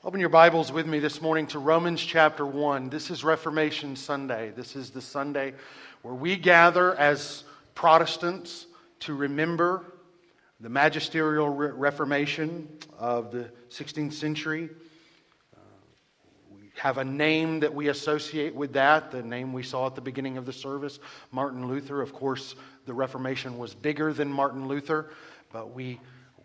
Open your Bibles with me this morning to Romans chapter 1. This is Reformation Sunday. This is the Sunday where we gather as Protestants to remember the magisterial Reformation of the 16th century. We have a name that we associate with that, the name we saw at the beginning of the service, Martin Luther. Of course, the Reformation was bigger than Martin Luther, but we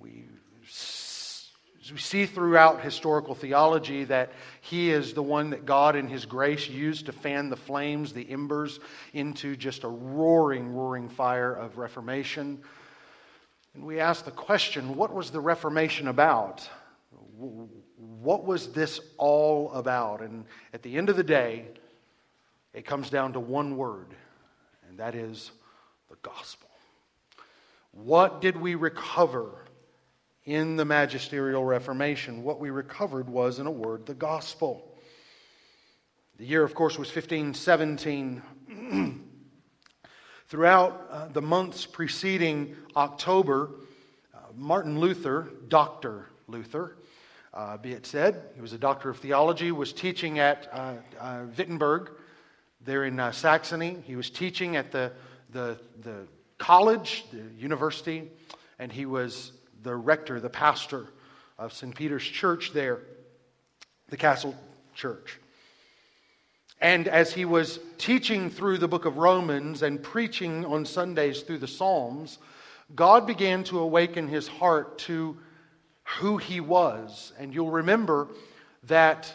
see throughout historical theology that he is the one that God in His grace used to fan the flames, the embers, into just a roaring fire of Reformation. And we ask the question, what was the Reformation about? What was this all about? And at the end of the day, it comes down to one word, and that is the gospel. What did we recover in the magisterial Reformation? What we recovered was, in a word, the gospel. The year, of course, was 1517. Throughout the months preceding October, Martin Luther, Dr. Luther, be it said, he was a doctor of theology, was teaching at Wittenberg, there in Saxony. He was teaching at the college, the university, and he was the rector, the pastor of St. Peter's Church there, the Castle Church. And as he was teaching through the book of Romans and preaching on Sundays through the Psalms, God began to awaken his heart to who he was. And you'll remember that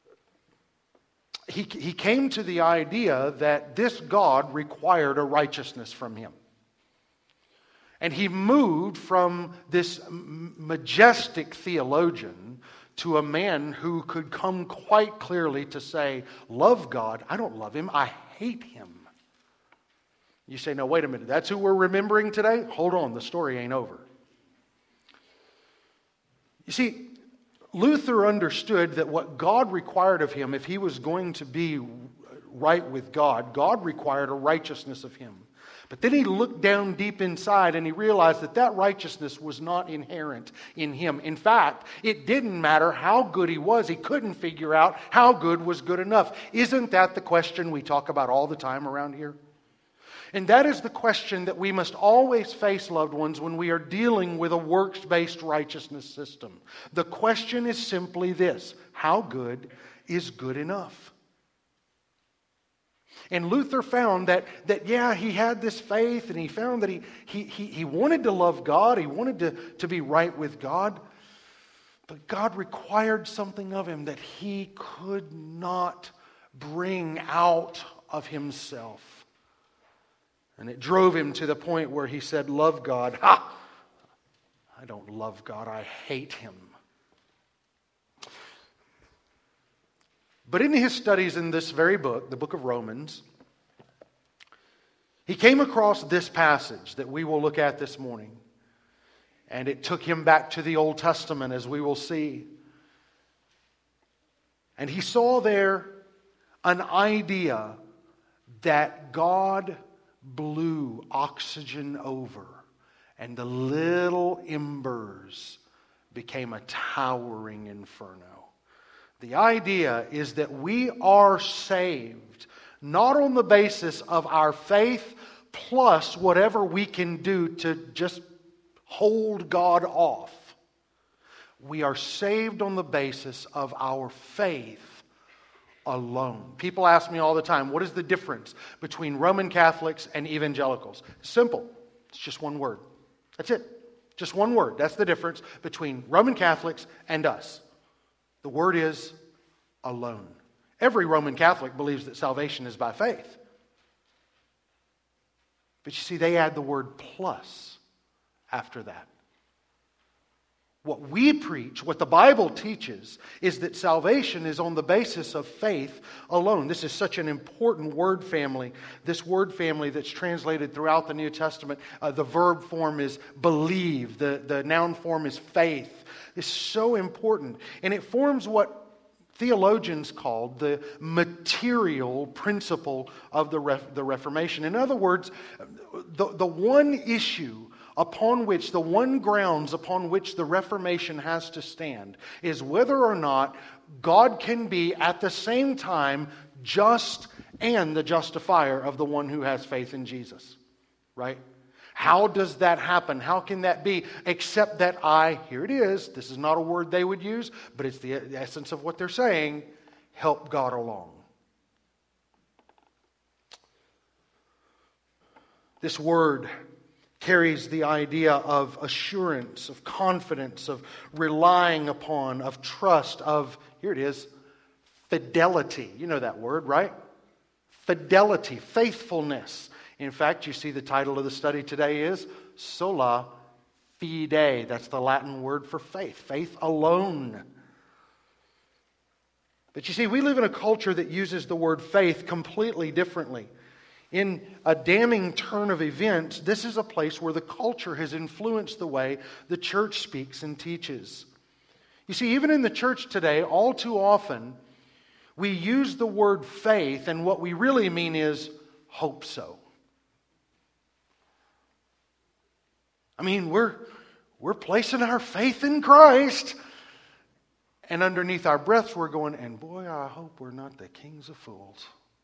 he came to the idea that this God required a righteousness from him. And he moved from this majestic theologian to a man who could come quite clearly to say, love God, I don't love Him, I hate Him. You say, no, wait a minute, that's who we're remembering today? Hold on, the story ain't over. You see, Luther understood that what God required of him, if he was going to be right with God, God required a righteousness of him. But then he looked down deep inside and he realized that that righteousness was not inherent in him. In fact, it didn't matter how good he was. He couldn't figure out how good was good enough. Isn't that the question we talk about all the time around here? And that is the question that we must always face, loved ones, when we are dealing with a works-based righteousness system. The question is simply this: how good is good enough? And Luther found that he had this faith, and he found that he wanted to love God, he wanted to be right with God, but God required something of him that he could not bring out of himself. And it drove him to the point where he said, love God. I don't love God, I hate Him. But in his studies in this very book, the book of Romans, he came across this passage that we will look at this morning. And it took him back to the Old Testament, as we will see. And he saw there an idea that God blew oxygen over, and the little embers became a towering inferno. The idea is that we are saved not on the basis of our faith plus whatever we can do to just hold God off. We are saved on the basis of our faith alone. People ask me all the time, what is the difference between Roman Catholics and evangelicals? Simple. It's just one word. That's it. Just one word. That's the difference between Roman Catholics and us. The word is alone. Every Roman Catholic believes that salvation is by faith. But you see, they add the word plus after that. What we preach, what the Bible teaches, is that salvation is on the basis of faith alone. This is such an important word family. This word family that's translated throughout the New Testament, the verb form is believe, the noun form is faith. It's so important. And it forms what theologians called the material principle of the Reformation. In other words, the one issue upon which, the one grounds upon which the Reformation has to stand, is whether or not God can be at the same time just and the justifier of the one who has faith in Jesus. Right? How does that happen? How can that be? Except that here it is, this is not a word they would use, but it's the essence of what they're saying, help God along. This word carries the idea of assurance, of confidence, of relying upon, of trust, of, here it is, fidelity. You know that word, right? Fidelity, faithfulness. In fact, you see the title of the study today is Sola Fide. That's the Latin word for faith. Faith alone. But you see, we live in a culture that uses the word faith completely differently. In a damning turn of events, this is a place where the culture has influenced the way the church speaks and teaches. You see, even in the church today, all too often, we use the word faith, and what we really mean is hope so. I mean, we're placing our faith in Christ. And underneath our breaths, we're going, and boy, I hope we're not the kings of fools.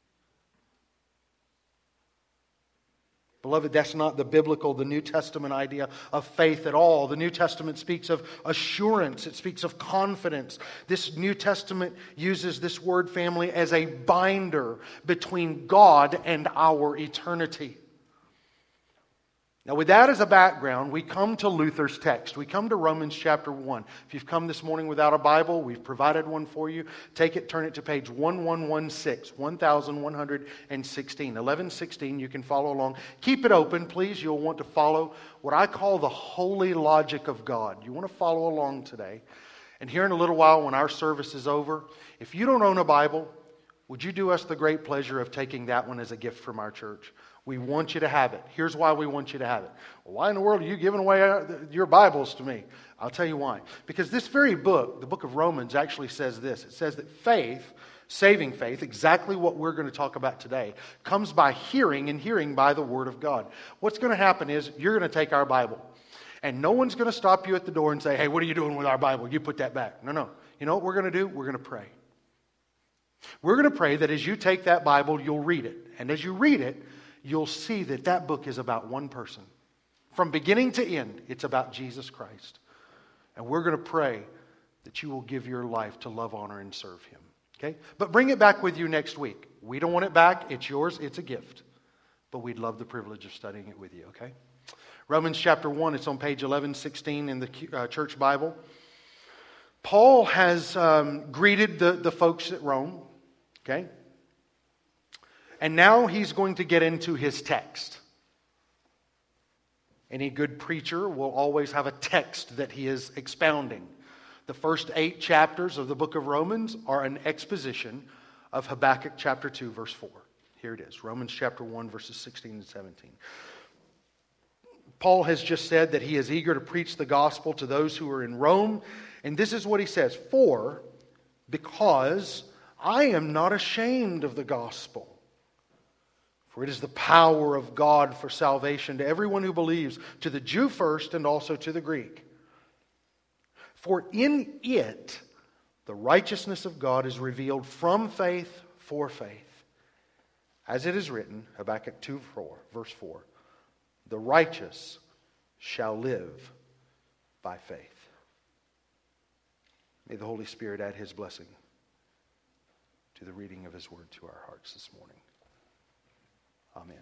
Beloved, that's not the biblical, the New Testament idea of faith at all. The New Testament speaks of assurance. It speaks of confidence. This New Testament uses this word, family, as a binder between God and our eternity. Now, with that as a background, we come to Luther's text. We come to Romans chapter 1. If you've come this morning without a Bible, we've provided one for you. Take it, turn it to page 1116, 1116, 1116. You can follow along. Keep it open, please. You'll want to follow what I call the holy logic of God. You want to follow along today. And here in a little while, when our service is over, if you don't own a Bible, would you do us the great pleasure of taking that one as a gift from our church? We want you to have it. Here's why we want you to have it. Well, why in the world are you giving away your Bibles to me? I'll tell you why. Because this very book, the book of Romans, actually says this. It says that faith, saving faith, exactly what we're going to talk about today, comes by hearing, and hearing by the Word of God. What's going to happen is you're going to take our Bible, and no one's going to stop you at the door and say, hey, what are you doing with our Bible? You put that back. No. You know what we're going to do? We're going to pray. We're going to pray that as you take that Bible, you'll read it. And as you read it, you'll see that that book is about one person. From beginning to end, it's about Jesus Christ. And we're going to pray that you will give your life to love, honor, and serve Him. Okay? But bring it back with you next week. We don't want it back. It's yours. It's a gift. But we'd love the privilege of studying it with you. Okay? Romans chapter 1, it's on page 1116 in the church Bible. Paul has greeted the folks at Rome. Okay? And now he's going to get into his text. Any good preacher will always have a text that he is expounding. The first 8 chapters of the book of Romans are an exposition of Habakkuk chapter 2, verse 4. Here it is, Romans chapter 1, verses 16 and 17. Paul has just said that he is eager to preach the gospel to those who are in Rome. And this is what he says, because I am not ashamed of the gospel. For it is the power of God for salvation to everyone who believes, to the Jew first and also to the Greek. For in it the righteousness of God is revealed from faith for faith. As it is written, Habakkuk 2:4, verse 4, the righteous shall live by faith. May the Holy Spirit add His blessing to the reading of His word to our hearts this morning. Amen.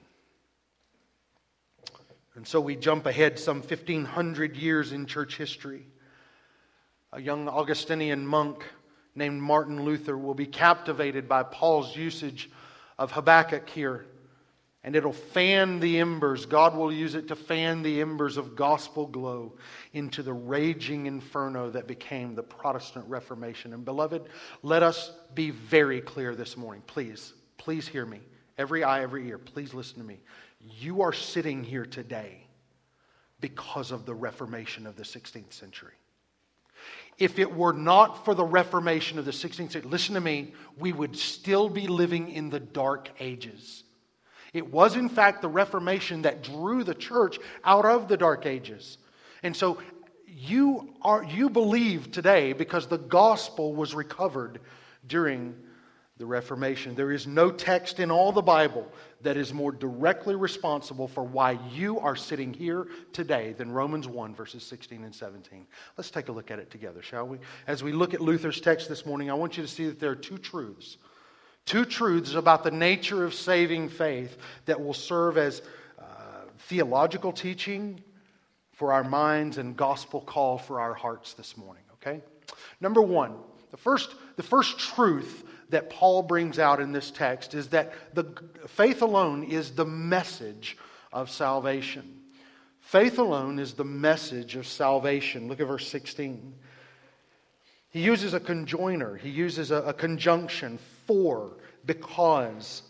And so we jump ahead some 1,500 years in church history. A young Augustinian monk named Martin Luther will be captivated by Paul's usage of Habakkuk here. And it'll fan the embers. God will use it to fan the embers of gospel glow into the raging inferno that became the Protestant Reformation. And beloved, let us be very clear this morning. Please hear me. Every eye, every ear, please listen to me. You are sitting here today because of the Reformation of the 16th century. If it were not for the Reformation of the 16th century, listen to me, we would still be living in the dark ages. It was, in fact, the Reformation that drew the church out of the Dark Ages. And so you believe today because the gospel was recovered during the Reformation. There is no text in all the Bible that is more directly responsible for why you are sitting here today than Romans 1, verses 16 and 17. Let's take a look at it together, shall we? As we look at Luther's text this morning, I want you to see that there are two truths. Two truths about the nature of saving faith that will serve as theological teaching for our minds and gospel call for our hearts this morning, okay? Number one, the first truth that Paul brings out in this text is that the faith alone is the message of salvation. Faith alone is the message of salvation. Look at verse 16. He uses a conjoiner. He uses a conjunction, for, because.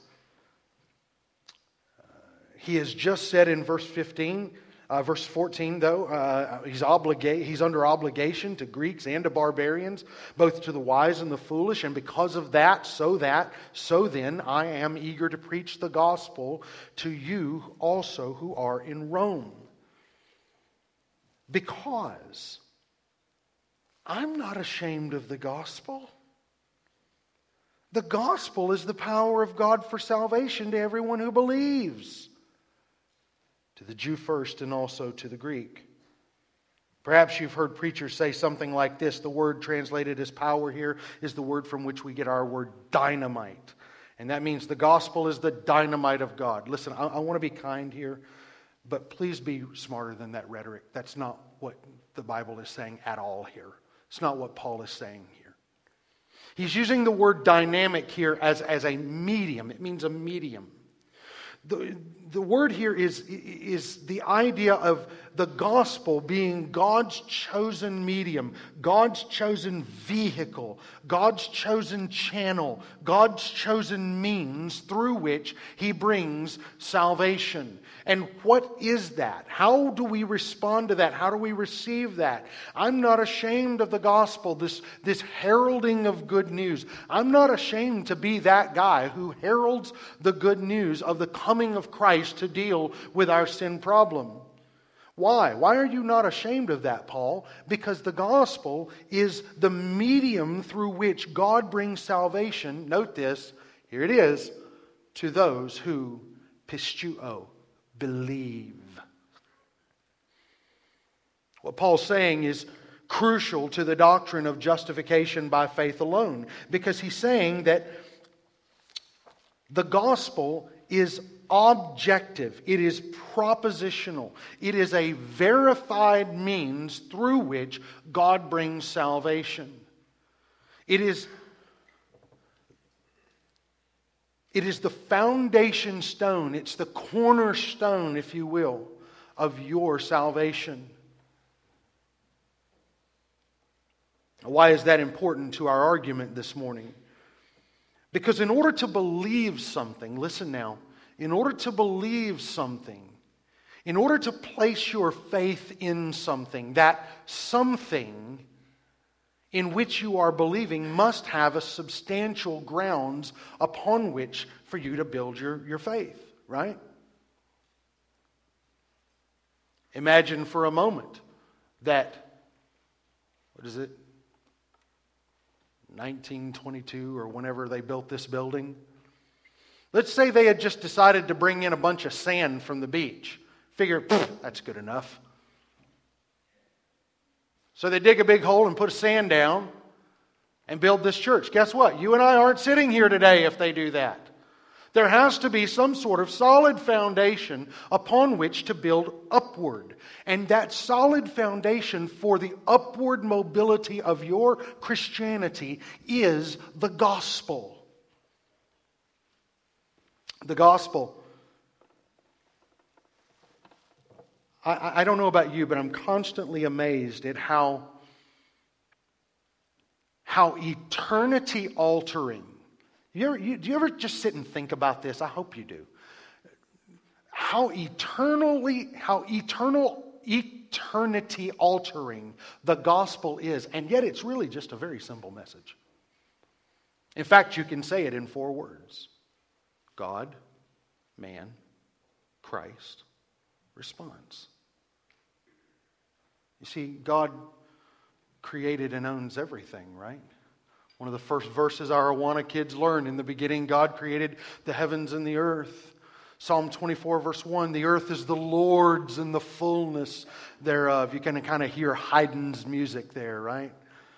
He has just said in verse 15, verse 14, though, he's under obligation to Greeks and to barbarians, both to the wise and the foolish, and because of that, so then, I am eager to preach the gospel to you also who are in Rome. Because I'm not ashamed of the gospel. The gospel is the power of God for salvation to everyone who believes. To the Jew first and also to the Greek. Perhaps you've heard preachers say something like this. The word translated as power here is the word from which we get our word dynamite. And that means the gospel is the dynamite of God. Listen, I want to be kind here, but please be smarter than that rhetoric. That's not what the Bible is saying at all here. It's not what Paul is saying here. He's using the word dynamic here as a medium. It means a medium. The word here is the idea of the gospel being God's chosen medium, God's chosen vehicle, God's chosen channel, God's chosen means through which He brings salvation. And what is that? How do we respond to that? How do we receive that? I'm not ashamed of the gospel, this heralding of good news. I'm not ashamed to be that guy who heralds the good news of the coming of Christ to deal with our sin problem. Why? Why are you not ashamed of that, Paul? Because the gospel is the medium through which God brings salvation. Note this, here it is, to those who pistuo, believe. What Paul's saying is crucial to the doctrine of justification by faith alone, because he's saying that the gospel is objective, it is propositional, it is a verified means through which God brings salvation. It is the foundation stone, it's the cornerstone, if you will, of your salvation. Why is that important to our argument this morning? Because in order to believe something, listen now, in order to believe something, in order to place your faith in something, that something in which you are believing must have a substantial grounds upon which for you to build your faith, right? Imagine for a moment that, 1922 or whenever they built this building. Let's say they had just decided to bring in a bunch of sand from the beach. Figure, that's good enough. So they dig a big hole and put a sand down and build this church. Guess what? You and I aren't sitting here today if they do that. There has to be some sort of solid foundation upon which to build upward. And that solid foundation for the upward mobility of your Christianity is the gospel. The gospel. I don't know about you, but I'm constantly amazed at how eternity altering. Do you ever just sit and think about this? I hope you do. How eternity altering the gospel is, and yet it's really just a very simple message. In fact, you can say it in 4 words. God man, Christ, responds. You see, God created and owns everything, right? One of the first verses our Awana kids learn, in the beginning God created the heavens and the earth. Psalm 24 verse 1, the earth is the Lord's and the fullness thereof. You can kind of hear Haydn's music there, right?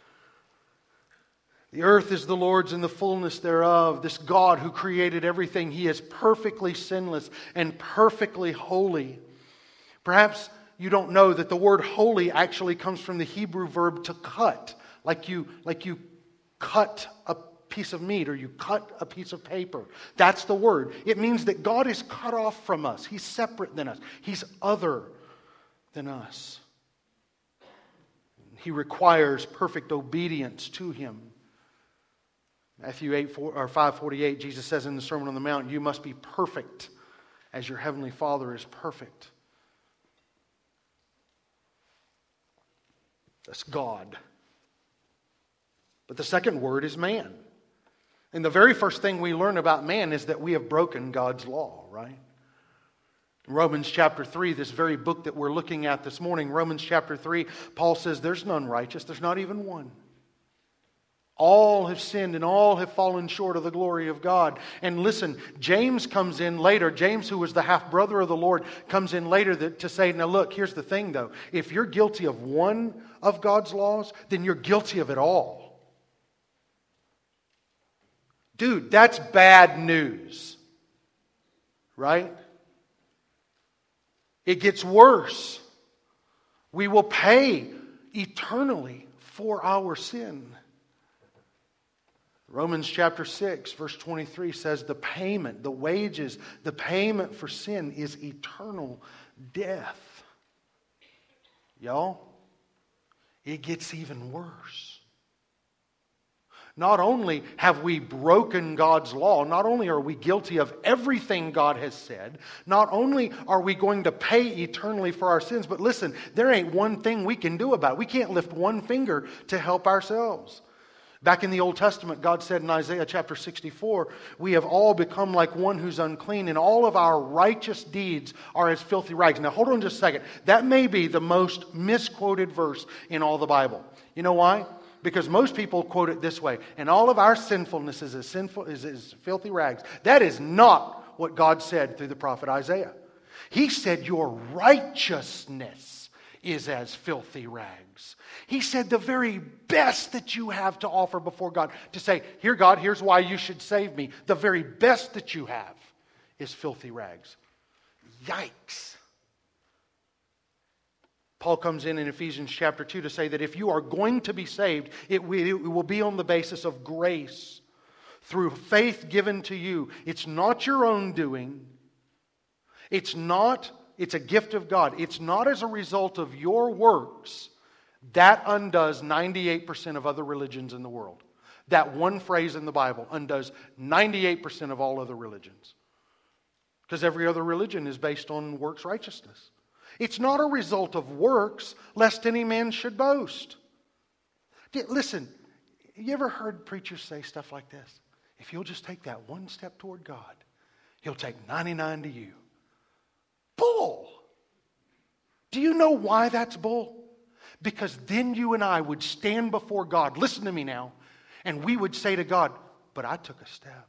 The earth is the Lord's and the fullness thereof. This God who created everything, He is perfectly sinless and perfectly holy. Perhaps you don't know that the word holy actually comes from the Hebrew verb to cut. Like you cut a piece of meat or you cut a piece of paper. That's the word. It means that God is cut off from us. He's separate than us. He's other than us. He requires perfect obedience to Him. Matthew 5:48, Jesus says in the Sermon on the Mount, you must be perfect as your heavenly Father is perfect. That's God. But the second word is man. And the very first thing we learn about man is that we have broken God's law, right? In Romans chapter 3, this very book that we're looking at this morning, Romans chapter 3, Paul says there's none righteous, there's not even one. All have sinned and all have fallen short of the glory of God. And listen, James comes in later. James, who was the half-brother of the Lord, comes in later to say, now look, here's the thing though. If you're guilty of one of God's laws, then you're guilty of it all. Dude, that's bad news. Right? It gets worse. We will pay eternally for our sin. Romans chapter 6, verse 23 says the payment, the wages, the payment for sin is eternal death. Y'all, it gets even worse. Not only have we broken God's law, not only are we guilty of everything God has said, not only are we going to pay eternally for our sins, but listen, there ain't one thing we can do about it. We can't lift one finger to help ourselves. Back in the Old Testament, God said in Isaiah chapter 64, we have all become like one who's unclean, and all of our righteous deeds are as filthy rags. Now hold on just a second. That may be the most misquoted verse in all the Bible. You know why? Because most people quote it this way, and all of our sinfulness is as filthy rags. That is not what God said through the prophet Isaiah. He said your righteousness is as filthy rags. He said the very best that you have to offer before God, to say, here God, here's why you should save me. The very best that you have is filthy rags. Yikes. Paul comes in Ephesians chapter 2 to say that if you are going to be saved, it will be on the basis of grace, through faith given to you. It's not your own doing. It's a gift of God. It's not as a result of your works. That undoes 98% of other religions in the world. That one phrase in the Bible undoes 98% of all other religions. Because every other religion is based on works righteousness. It's not a result of works, lest any man should boast. Listen, you ever heard preachers say stuff like this? If you'll just take that one step toward God, He'll take 99 to you. Bull! Do you know why that's bull? Because then you and I would stand before God, listen to me now, and we would say to God, but I took a step.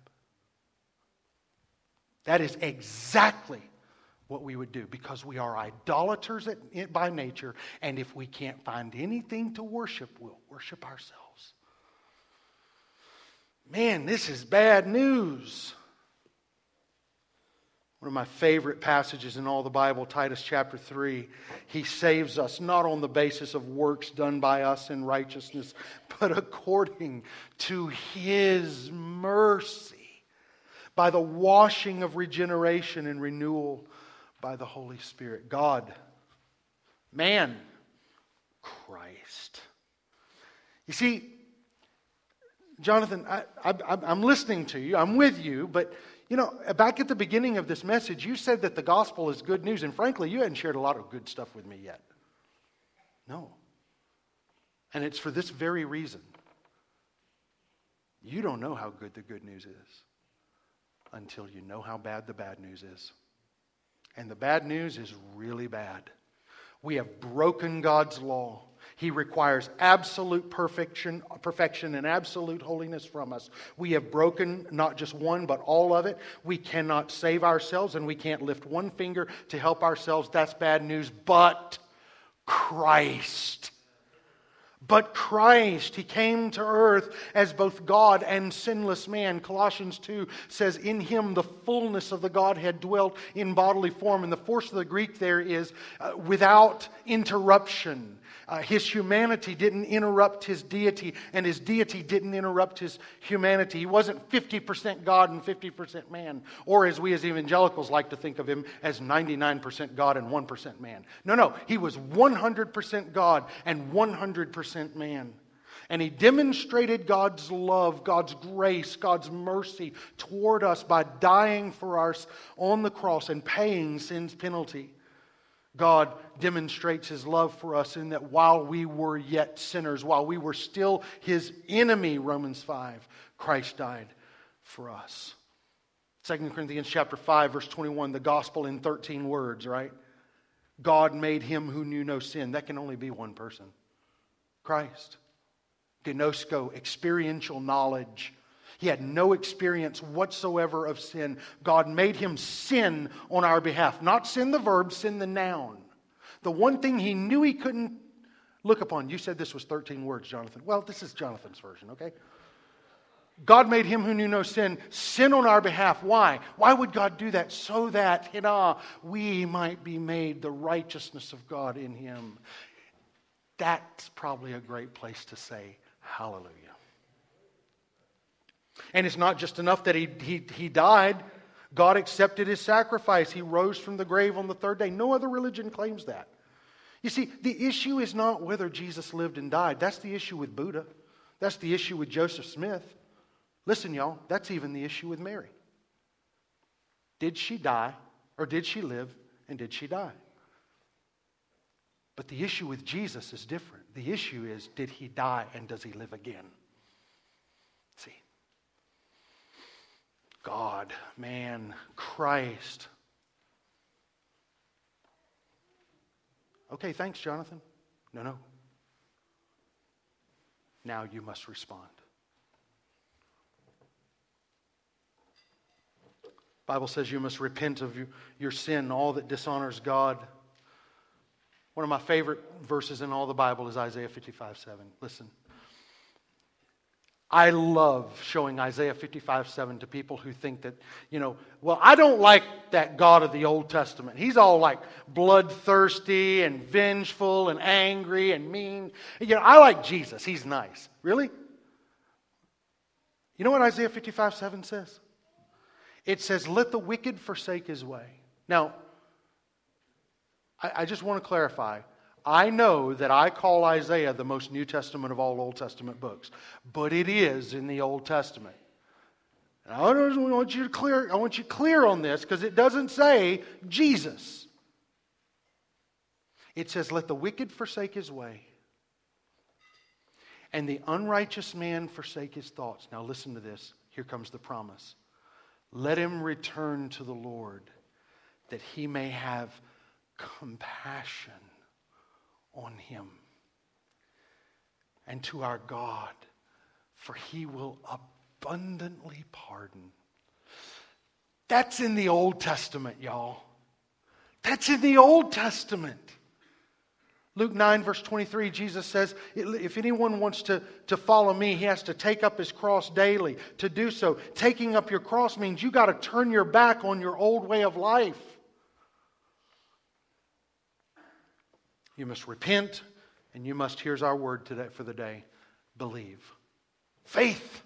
That is exactly what we would do, because we are idolaters by nature, and if we can't find anything to worship, we'll worship ourselves. Man, this is bad news. One of my favorite passages in all the Bible, Titus chapter 3. He saves us not on the basis of works done by us in righteousness, but according to His mercy, by the washing of regeneration and renewal by the Holy Spirit. God, man, Christ. You see, Jonathan, I'm listening to you, I'm with you, but you know, back at the beginning of this message, you said that the gospel is good news, and frankly, you hadn't shared a lot of good stuff with me yet. No. And it's for this very reason. You don't know how good the good news is until you know how bad the bad news is. And the bad news is really bad. We have broken God's law. He requires absolute perfection and absolute holiness from us. We have broken not just one, but all of it. We cannot save ourselves, and we can't lift one finger to help ourselves. That's bad news. But Christ. But Christ, He came to earth as both God and sinless man. Colossians 2 says, in Him the fullness of the Godhead dwelt in bodily form. And the force of the Greek there is without interruption. His humanity didn't interrupt His deity, and His deity didn't interrupt His humanity. He wasn't 50% God and 50% man, or as we as evangelicals like to think of Him, as 99% God and 1% man. No, He was 100% God and 100% man. And He demonstrated God's love, God's grace, God's mercy toward us by dying for us on the cross and paying sin's penalty. God demonstrates His love for us in that while we were yet sinners, while we were still His enemy, Romans 5, Christ died for us. 2 Corinthians chapter 5, verse 21, the gospel in 13 words, right? God made Him who knew no sin. That can only be one person. Christ. Gnosko, experiential knowledge. He had no experience whatsoever of sin. God made Him sin on our behalf. Not sin the verb, sin the noun. The one thing He knew He couldn't look upon. You said this was 13 words, Jonathan. Well, this is Jonathan's version, okay? God made Him who knew no sin, sin on our behalf. Why? Why would God do that? So that, we might be made the righteousness of God in Him. That's probably a great place to say hallelujah. And it's not just enough that he died. God accepted His sacrifice. He rose from the grave on the third day. No other religion claims that. You see, the issue is not whether Jesus lived and died. That's the issue with Buddha. That's the issue with Joseph Smith. Listen, y'all, that's even the issue with Mary. Did she die, or did she live, and did she die? But the issue with Jesus is different. The issue is, did He die and does He live again? See. God, man, Christ. Okay, thanks, Jonathan. No. Now you must respond. The Bible says you must repent of your sin, all that dishonors God. One of my favorite verses in all the Bible is Isaiah 55:7. Listen. I love showing Isaiah 55:7 to people who think that, well, I don't like that God of the Old Testament. He's all like bloodthirsty and vengeful and angry and mean. I like Jesus. He's nice. Really? You know what Isaiah 55:7 says? It says, let the wicked forsake his way. Now, I just want to clarify. I know that I call Isaiah the most New Testament of all Old Testament books, but it is in the Old Testament. And I want you clear on this because it doesn't say Jesus. It says, let the wicked forsake his way, and the unrighteous man forsake his thoughts. Now listen to this. Here comes the promise. Let him return to the Lord, that He may have compassion on him, and to our God, for He will abundantly pardon. That's in the Old Testament, y'all. That's in the Old Testament. Luke 9, verse 23, Jesus says, if anyone wants to follow me, he has to take up his cross daily. To do so, taking up your cross means you got to turn your back on your old way of life. You must repent, and you must, here's our word today for the day, believe. Faith.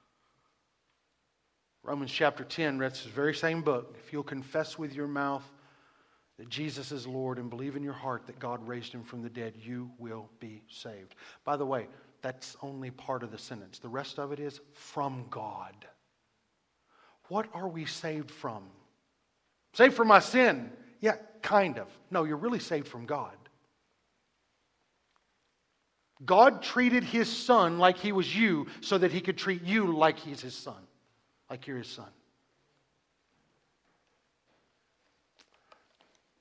Romans chapter 10, that's the very same book. If you'll confess with your mouth that Jesus is Lord and believe in your heart that God raised Him from the dead, you will be saved. By the way, that's only part of the sentence. The rest of it is from God. What are we saved from? Saved from my sin. Yeah, kind of. No, you're really saved from God. God treated His Son like He was you so that He could treat you like He's His Son. Like you're His son.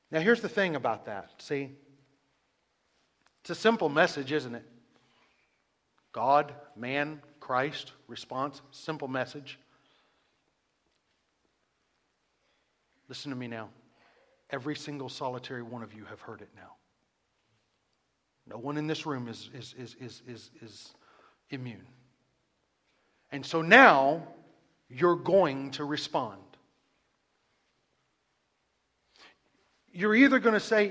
Now here's the thing about that. See? It's a simple message, isn't it? God, man, Christ, response, simple message. Listen to me now. Every single solitary one of you have heard it now. No one in this room is immune. And so now you're going to respond. You're either going to say,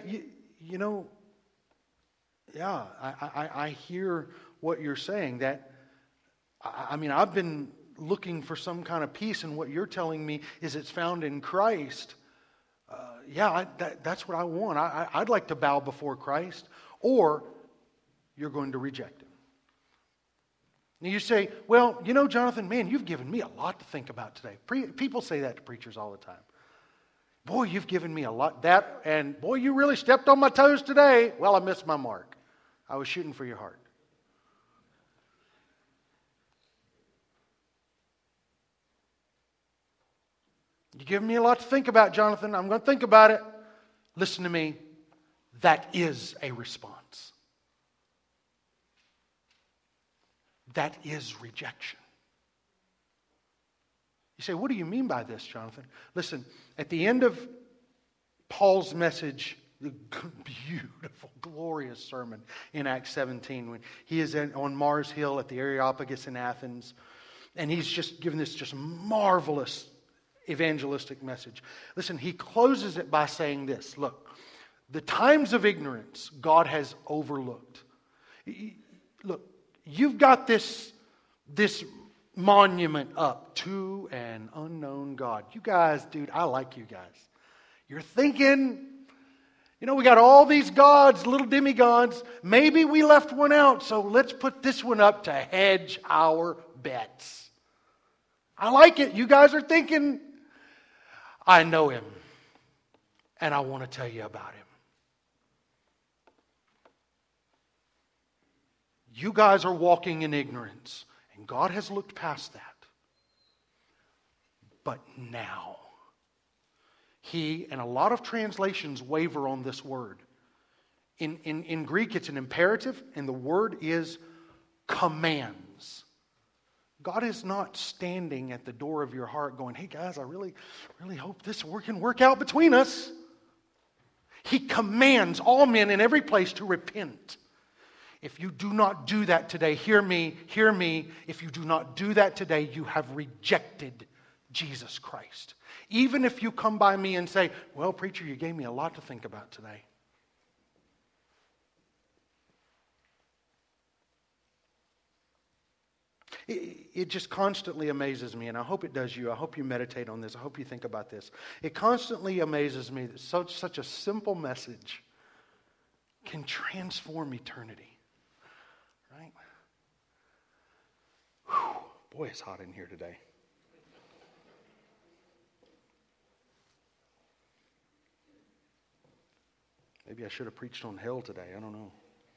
I hear what you're saying. That, I've been looking for some kind of peace, and what you're telling me is it's found in Christ. That's what I want. I'd like to bow before Christ. Or you're going to reject Him. And you say, well, Jonathan, man, you've given me a lot to think about today. People say that to preachers all the time. Boy, you've given me a lot. And boy, you really stepped on my toes today. Well, I missed my mark. I was shooting for your heart. You've given me a lot to think about, Jonathan. I'm going to think about it. Listen to me. That is a response. That is rejection. You say, what do you mean by this, Jonathan? Listen, at the end of Paul's message, the beautiful, glorious sermon in Acts 17, when he is on Mars Hill at the Areopagus in Athens, and he's just given this just marvelous evangelistic message. Listen, he closes it by saying this. Look, the times of ignorance God has overlooked. Look, you've got this monument up to an unknown God. You guys, dude, I like you guys. You're thinking, we got all these gods, little demigods. Maybe we left one out, so let's put this one up to hedge our bets. I like it. You guys are thinking, I know Him, and I want to tell you about Him. You guys are walking in ignorance, and God has looked past that. But now, and a lot of translations waver on this word. In Greek, it's an imperative, and the word is commands. God is not standing at the door of your heart going, hey guys, I really, really hope this can work out between us. He commands all men in every place to repent. If you do not do that today, hear me. If you do not do that today, you have rejected Jesus Christ. Even if you come by me and say, well, preacher, you gave me a lot to think about today. It just constantly amazes me, and I hope it does you. I hope you meditate on this. I hope you think about this. It constantly amazes me that such a simple message can transform eternity. Right? Whew, boy, it's hot in here today. Maybe I should have preached on hell today. I don't know.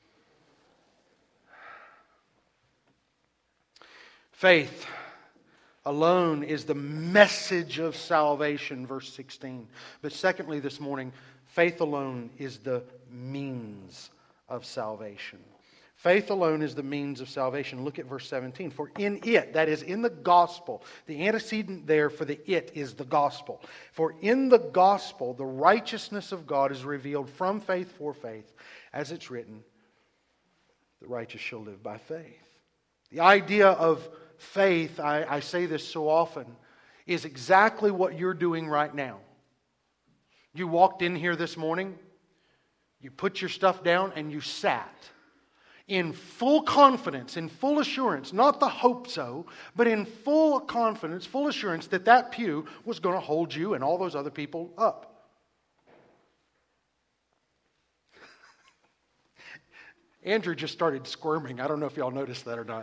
Faith alone is the message of salvation, verse 16. But secondly, this morning, faith alone is the means of salvation. Faith alone is the means of salvation. Look at verse 17. For in it, that is in the gospel, the antecedent there for the it is the gospel. For in the gospel, the righteousness of God is revealed from faith for faith. As it's written, the righteous shall live by faith. The idea of faith, I say this so often, is exactly what you're doing right now. You walked in here this morning, you put your stuff down, and you sat in full confidence, in full assurance, not the hope so, but in full confidence, full assurance that that pew was going to hold you and all those other people up. Andrew just started squirming. I don't know if y'all noticed that or not.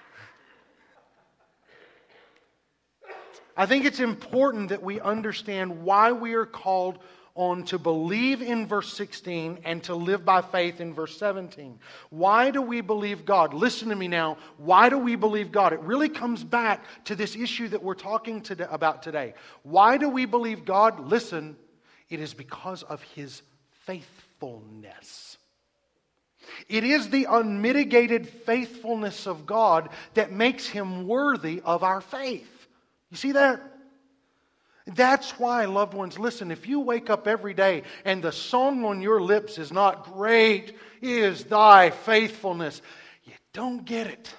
I think it's important that we understand why we are called on to believe in verse 16 and to live by faith in verse 17. Why do we believe God? Listen to me now. Why do we believe God? It really comes back to this issue that we're talking about today. Why do we believe God? Listen, It is because of His faithfulness. It is the unmitigated faithfulness of God that makes Him worthy of our faith. You see that? That's why, loved ones, listen, if you wake up every day and the song on your lips is not "Great is thy faithfulness," you don't get it.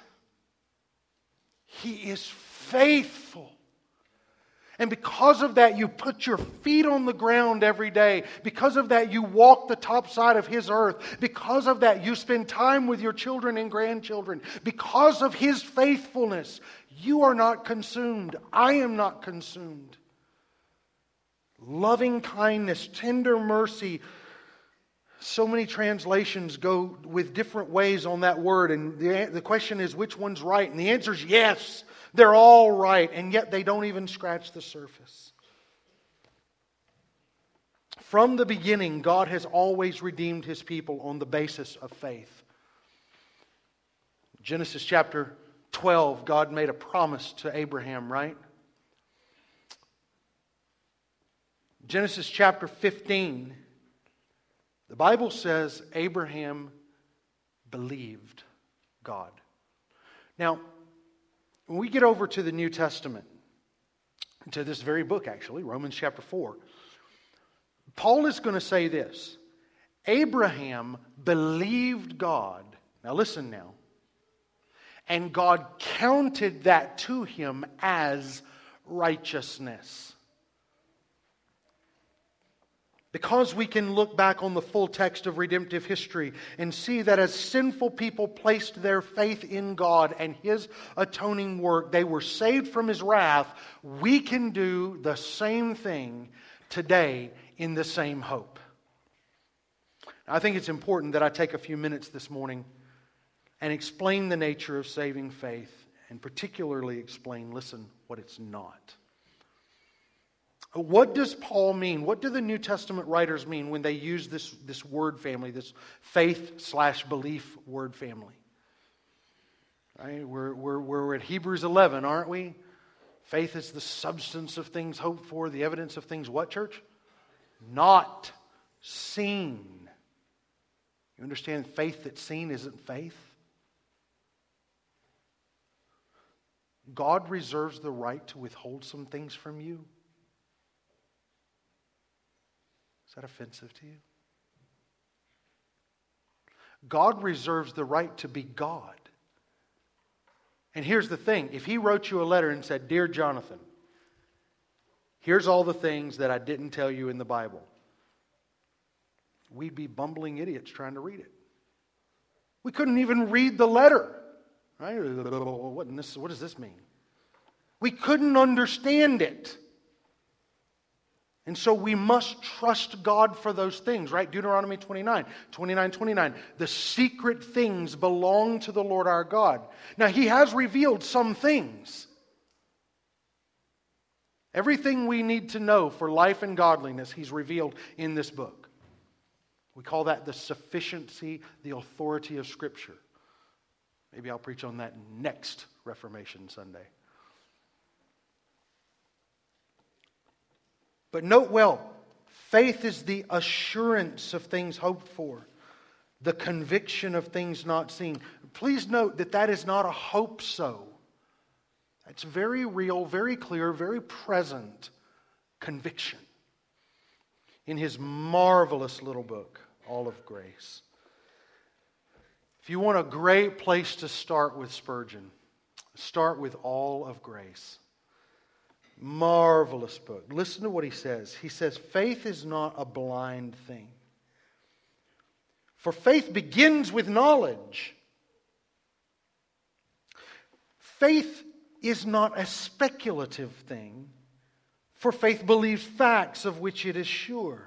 He is faithful. And because of that, you put your feet on the ground every day. Because of that, you walk the top side of His earth. Because of that, you spend time with your children and grandchildren. Because of His faithfulness, you are not consumed. I am not consumed. Loving kindness, tender mercy. So many translations go with different ways on that word. And the question is, which one's right? And the answer is yes. They're all right. And yet they don't even scratch the surface. From the beginning, God has always redeemed His people on the basis of faith. Genesis chapter 12, God made a promise to Abraham, right? Genesis chapter 15, the Bible says Abraham believed God. Now, when we get over to the New Testament, to this very book actually, Romans chapter 4, Paul is going to say this: Abraham believed God. Now listen now. And God counted that to him as righteousness. Because we can look back on the full text of redemptive history and see that as sinful people placed their faith in God and His atoning work, they were saved from His wrath. We can do the same thing today in the same hope. I think it's important that I take a few minutes this morning and explain the nature of saving faith, and particularly explain, listen, what it's not. What does Paul mean? What do the New Testament writers mean when they use this word family, this faith/belief word family? Right? We're at Hebrews 11, aren't we? Faith is the substance of things hoped for, the evidence of things what, church? Not seen. You understand, faith that's seen isn't faith? God reserves the right to withhold some things from you. Is that offensive to you? God reserves the right to be God. And here's the thing. If He wrote you a letter and said, "Dear Jonathan, here's all the things that I didn't tell you in the Bible," we'd be bumbling idiots trying to read it. We couldn't even read the letter. Right? What does this mean? We couldn't understand it. And so we must trust God for those things, right? Deuteronomy 29. The secret things belong to the Lord our God. Now, He has revealed some things. Everything we need to know for life and godliness, He's revealed in this book. We call that the sufficiency, the authority of Scripture. Maybe I'll preach on that next Reformation Sunday. But note well, faith is the assurance of things hoped for, the conviction of things not seen. Please note that that is not a hope so. It's very real, very clear, very present conviction in his marvelous little book, All of Grace. If you want a great place to start with Spurgeon, start with All of Grace. Marvelous book. Listen to what he says. He says, faith is not a blind thing. For faith begins with knowledge. Faith is not a speculative thing, for faith believes facts of which it is sure.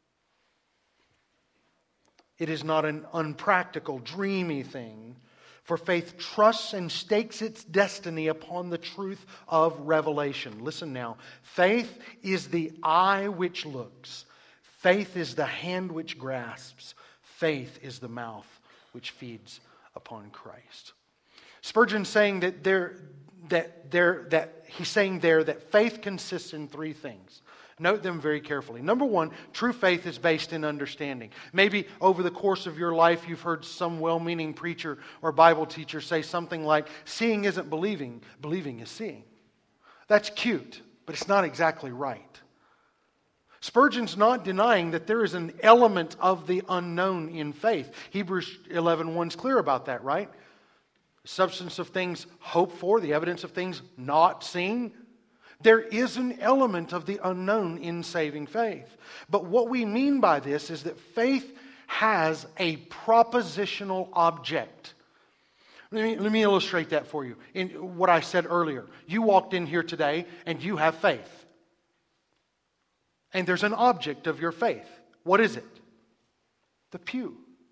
It is not an unpractical, dreamy thing, for faith trusts and stakes its destiny upon the truth of revelation. Listen now. Faith is the eye which looks. Faith is the hand which grasps. Faith is the mouth which feeds upon Christ. Spurgeon's saying that he's saying there that faith consists in three things. Note them very carefully. Number one, true faith is based in understanding. Maybe over the course of your life you've heard some well-meaning preacher or Bible teacher say something like, seeing isn't believing, believing is seeing. That's cute, but it's not exactly right. Spurgeon's not denying that there is an element of the unknown in faith. Hebrews 11:1 is clear about that, right? The substance of things hoped for, the evidence of things not seen. There is an element of the unknown in saving faith. But what we mean by this is that faith has a propositional object. Let me illustrate that for you. In what I said earlier, you walked in here today and you have faith. And there's an object of your faith. What is it? The pew.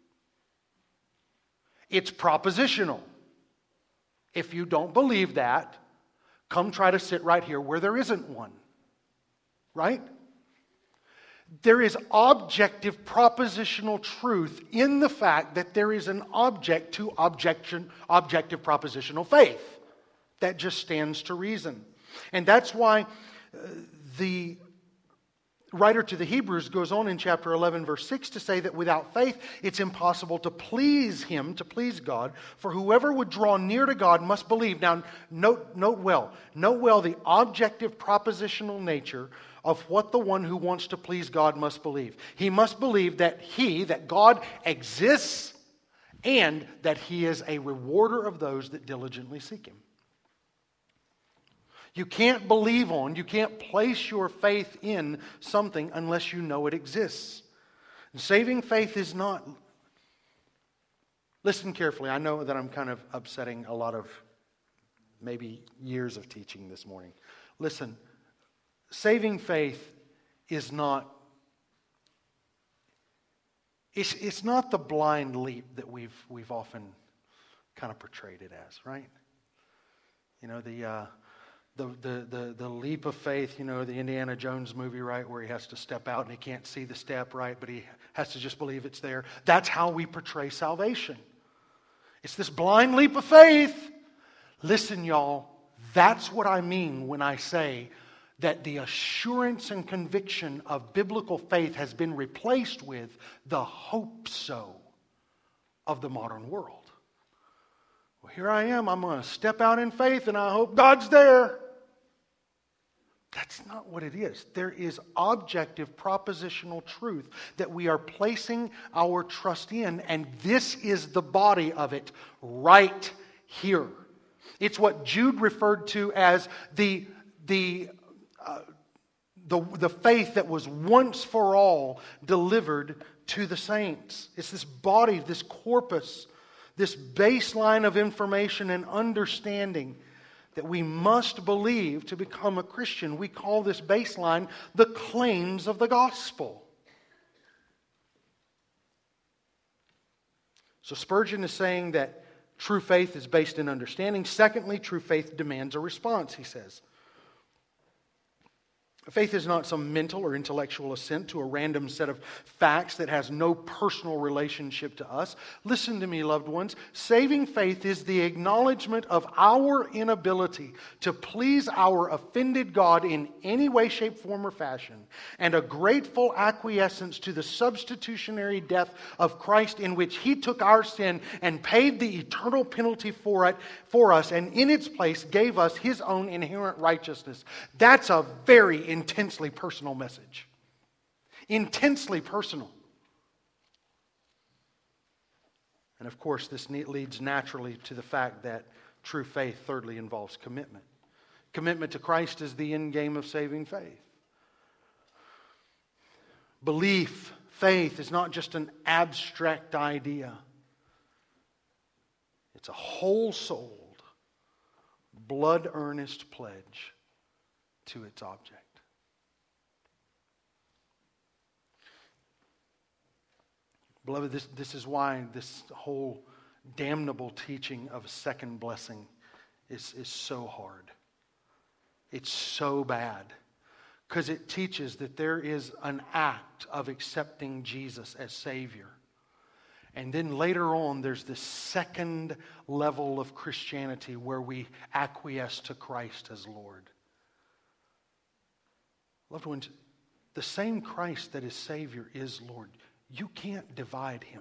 It's propositional. If you don't believe that, come try to sit right here where there isn't one. Right? There is objective propositional truth in the fact that there is an object to objective propositional faith. That just stands to reason. And that's why the writer to the Hebrews goes on in chapter 11, verse 6 to say that without faith, it's impossible to please Him, to please God. For whoever would draw near to God must believe. Now, note well the objective propositional nature of what the one who wants to please God must believe. He must believe that God exists and that He is a rewarder of those that diligently seek Him. You can't you can't place your faith in something unless you know it exists. And saving faith is not... Listen carefully. I know that I'm kind of upsetting a lot of maybe years of teaching this morning. Listen, saving faith is not... It's not the blind leap that we've often kind of portrayed it as, right? You know, the leap of faith, you know, the Indiana Jones movie, right, where he has to step out and he can't see the step, right, but he has to just believe it's there. That's how we portray salvation. It's this blind leap of faith. Listen, y'all, that's what I mean when I say that the assurance and conviction of biblical faith has been replaced with the hope so of the modern world. Well, here I am, I'm going to step out in faith and I hope God's there. That's not what it is. There is objective propositional truth that we are placing our trust in, and this is the body of it right here. It's what Jude referred to as the faith that was once for all delivered to the saints. It's this body, this corpus, this baseline of information and understanding that we must believe to become a Christian. We call this baseline the claims of the gospel. So Spurgeon is saying that true faith is based in understanding. Secondly, true faith demands a response, he says. Faith is not some mental or intellectual assent to a random set of facts that has no personal relationship to us. Listen to me, loved ones. Saving faith is the acknowledgement of our inability to please our offended God in any way, shape, form, or fashion, and a grateful acquiescence to the substitutionary death of Christ in which He took our sin and paid the eternal penalty for us, and in its place gave us His own inherent righteousness. That's a very intensely personal message. Intensely personal. And of course, this leads naturally to the fact that true faith, thirdly, involves commitment. Commitment to Christ is the end game of saving faith. Belief, faith, is not just an abstract idea. It's a whole-souled, blood-earnest pledge to its object. Beloved, this is why this whole damnable teaching of a second blessing is so hard. It's so bad. Because it teaches that there is an act of accepting Jesus as Savior. And then later on, there's this second level of Christianity where we acquiesce to Christ as Lord. Loved ones, the same Christ that is Savior is Lord. You can't divide Him.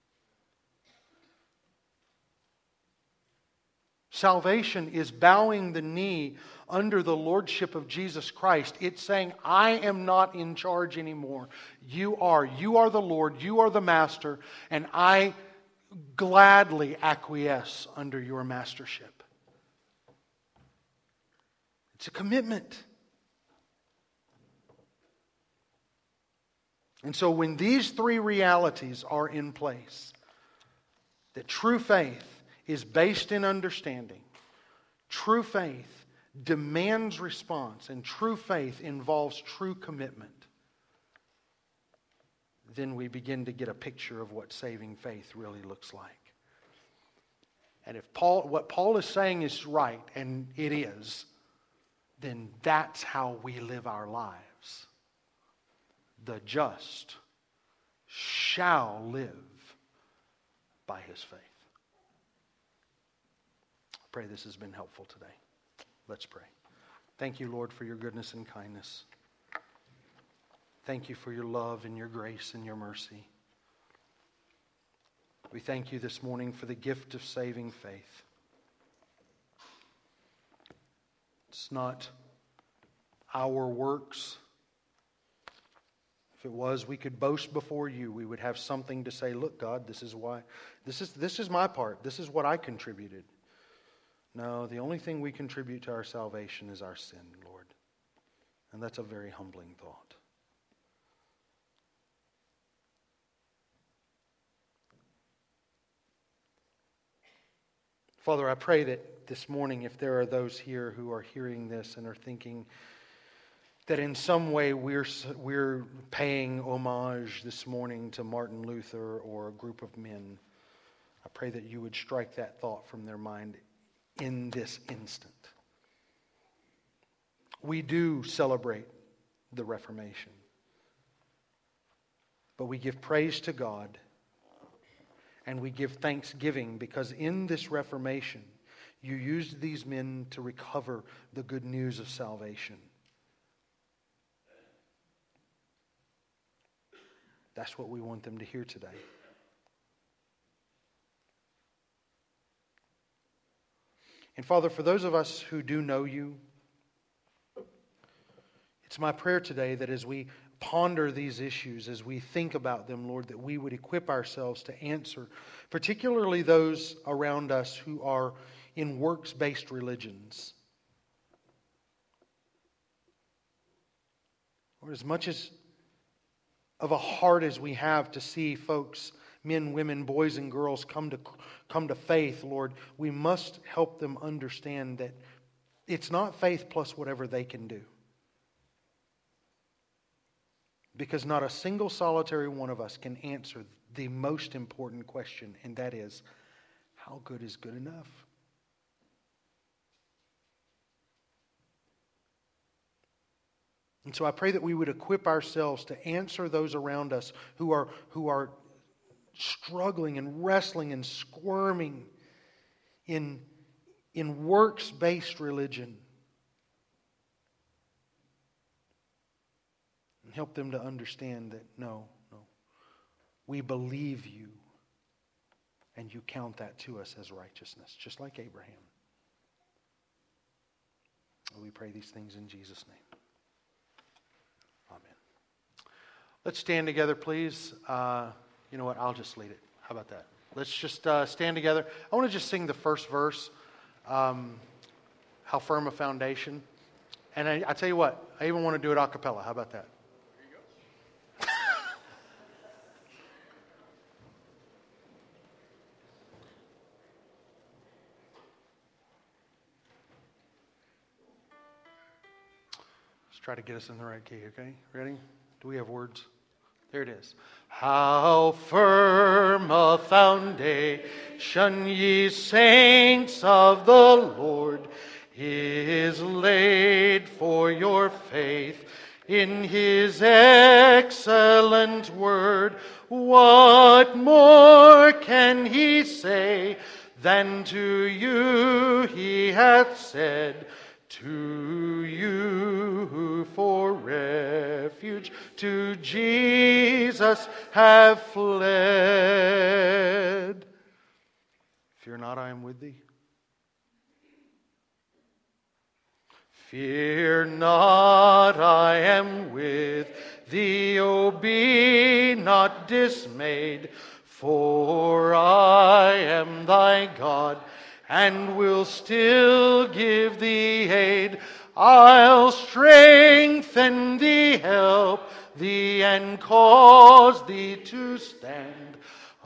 Salvation is bowing the knee under the lordship of Jesus Christ. It's saying, I am not in charge anymore. You are. You are the Lord. You are the Master. And I gladly acquiesce under your mastership. It's a commitment. And so when these three realities are in place, that true faith is based in understanding, true faith demands response, and true faith involves true commitment, then we begin to get a picture of what saving faith really looks like. And if what Paul is saying is right, and it is, then that's how we live our lives. The just shall live by his faith. I pray this has been helpful today. Let's pray. Thank you, Lord, for your goodness and kindness. Thank you for your love and your grace and your mercy. We thank you this morning for the gift of saving faith. It's not our works. If it was, we could boast before you. We would have something to say, look, God, this is why. This is my part. This is what I contributed. No, the only thing we contribute to our salvation is our sin, Lord. And that's a very humbling thought. Father, I pray that this morning, if there are those here who are hearing this and are thinking that in some way we're paying homage this morning to Martin Luther or a group of men, I pray that you would strike that thought from their mind in this instant. We do celebrate the Reformation, but we give praise to God and we give thanksgiving because in this Reformation you used these men to recover the good news of salvation. That's what we want them to hear today. And Father, for those of us who do know you, it's my prayer today that as we ponder these issues, as we think about them, Lord, that we would equip ourselves to answer, particularly those around us who are in works-based religions. Lord, as much as of a heart as we have to see folks, men, women, boys, and girls come to faith, Lord, we must help them understand that it's not faith plus whatever they can do. Because not a single solitary one of us can answer the most important question, and that is, how good is good enough? And so I pray that we would equip ourselves to answer those around us who are struggling and wrestling and squirming in works-based religion. And help them to understand that no, we believe you and you count that to us as righteousness, just like Abraham. We pray these things in Jesus' name. Amen. Let's stand together, please. You know what? I'll just lead it. How about that? Let's just stand together. I want to just sing the first verse, How Firm a Foundation. And I tell you what, I even want to do it a cappella. How about that? There you go. Let's try to get us in the right key, okay? Ready? Do we have words? There it is. How firm a foundation, ye saints of the Lord, is laid for your faith in His excellent word. What more can He say than to you He hath said, to you who for refuge refuge, to Jesus have fled. Fear not, I am with thee. Fear not, I am with thee, O be not dismayed, for I am thy God, and will still give thee aid. I'll strengthen thee, help thee, and cause thee to stand,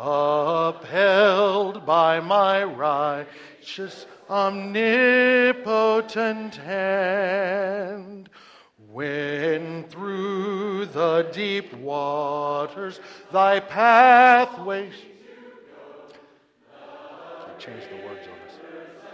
upheld by my righteous omnipotent hand. When through the deep waters thy pathways... Change the words on us.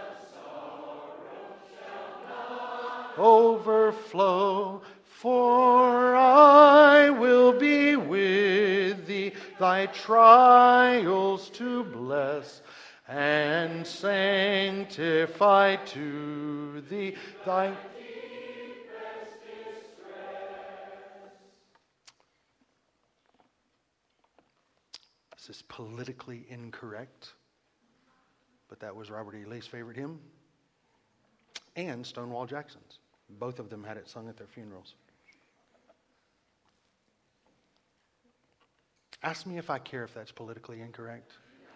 Overflow, for I will be with thee, thy trials to bless, and sanctify to thee thy deepest distress. This is politically incorrect, but that was Robert E. Lee's favorite hymn, and Stonewall Jackson's. Both of them had it sung at their funerals. Ask me if I care if that's politically incorrect.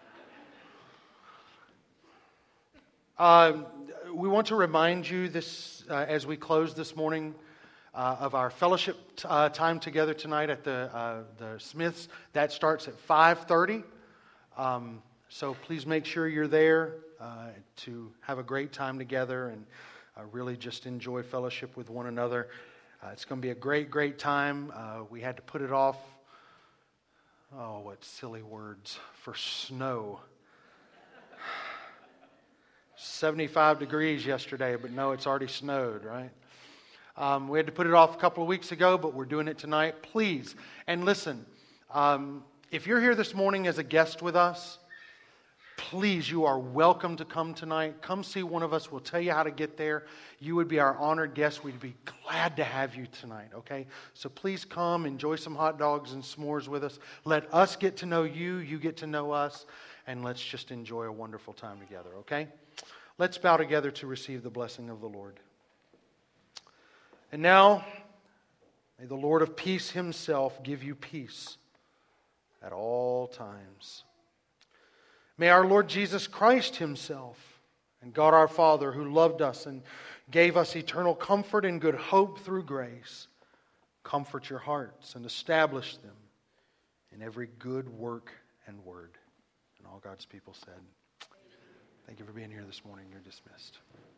We want to remind you this as we close this morning of our fellowship time together tonight at the Smiths. That starts at 5:30. So please make sure you're there to have a great time together and really just enjoy fellowship with one another. It's going to be a great, great time. We had to put it off. Oh, what silly words for snow. 75 degrees yesterday, but no, it's already snowed, right? We had to put it off a couple of weeks ago, but we're doing it tonight. Please, and listen, if you're here this morning as a guest with us, please, you are welcome to come tonight. Come see one of us. We'll tell you how to get there. You would be our honored guest. We'd be glad to have you tonight, okay? So please come, enjoy some hot dogs and s'mores with us. Let us get to know you, you get to know us, and let's just enjoy a wonderful time together, okay? Let's bow together to receive the blessing of the Lord. And now, may the Lord of peace himself give you peace at all times. May our Lord Jesus Christ himself and God our Father, who loved us and gave us eternal comfort and good hope through grace, comfort your hearts and establish them in every good work and word. And all God's people said, thank you for being here this morning. You're dismissed.